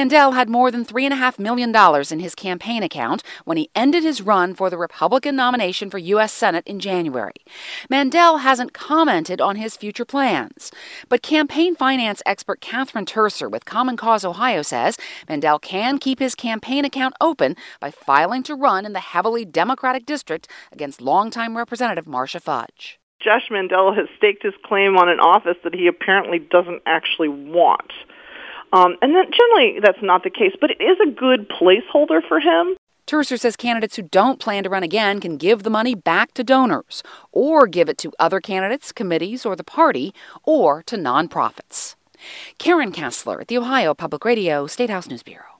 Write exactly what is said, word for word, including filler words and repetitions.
Mandel had more than three point five million dollars in his campaign account when he ended his run for the Republican nomination for U S Senate in January. Mandel hasn't commented on his future plans. But campaign finance expert Catherine Terser with Common Cause Ohio says Mandel can keep his campaign account open by filing to run in the heavily Democratic district against longtime Representative Marcia Fudge. Josh Mandel has staked his claim on an office that he apparently doesn't actually want. Um, and that generally that's not the case, but it is a good placeholder for him. Terser says candidates who don't plan to run again can give the money back to donors or give it to other candidates, committees, or the party, or to nonprofits. Karen Kassler at the Ohio Public Radio State House News Bureau.